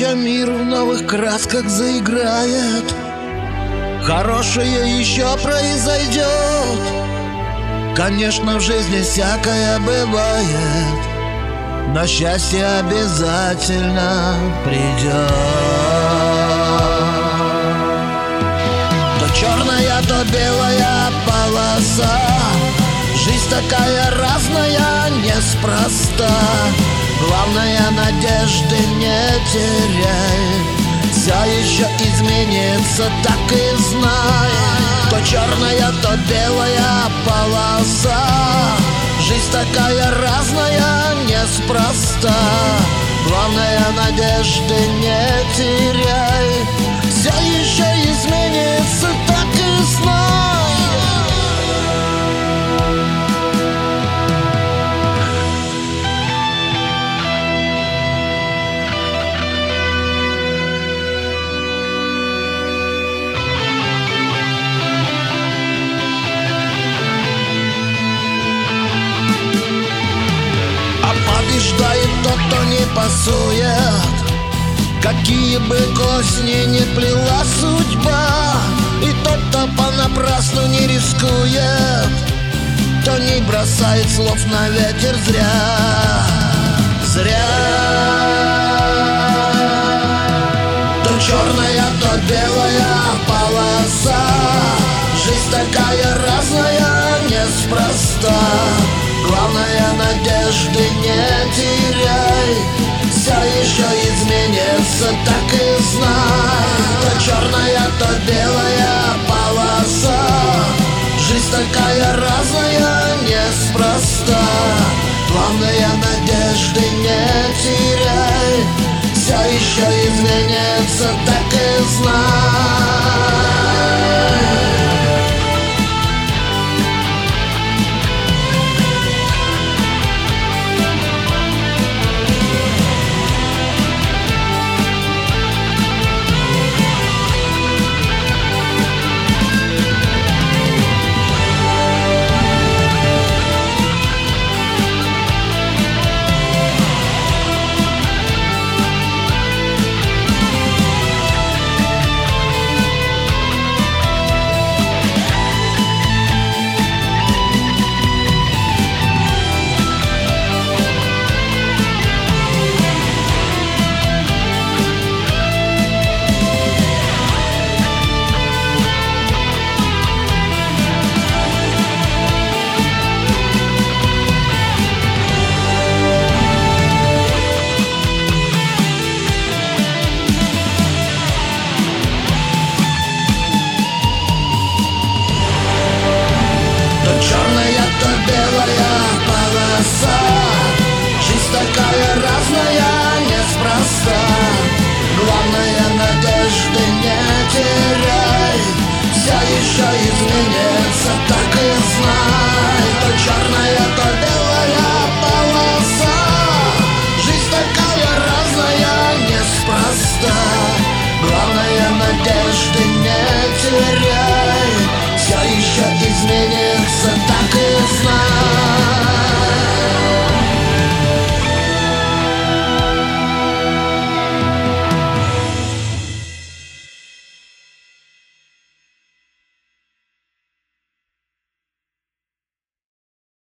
еще мир в новых красках заиграет, хорошее еще произойдет. Конечно, в жизни всякое бывает, но счастье обязательно придет. То черная, то белая полоса, жизнь такая разная, неспроста. Главное, надежды не теряй, все еще изменится, так и знай. То черная, то белая полоса, жизнь такая разная, неспроста. Главное, надежды не теряй, все еще изменится, так и знай. Побеждает тот, кто не пасует, какие бы косни не плела судьба. И тот, кто понапрасну не рискует, кто не бросает слов на ветер зря. Зря. То черная, то белая полоса, жизнь такая разная, неспроста. Главное, надежды не теряй, все еще изменится, так и знай. То черная, то белая полоса, жизнь такая разная, неспроста. Главное, надежды не теряй, все еще изменится, так и знай. Такая разная, неспроста. Главное, надежды не теряй, все еще изменится, так и знай. То черная, то белая полоса, жизнь такая разная, неспроста. Главное, надежды не теряй.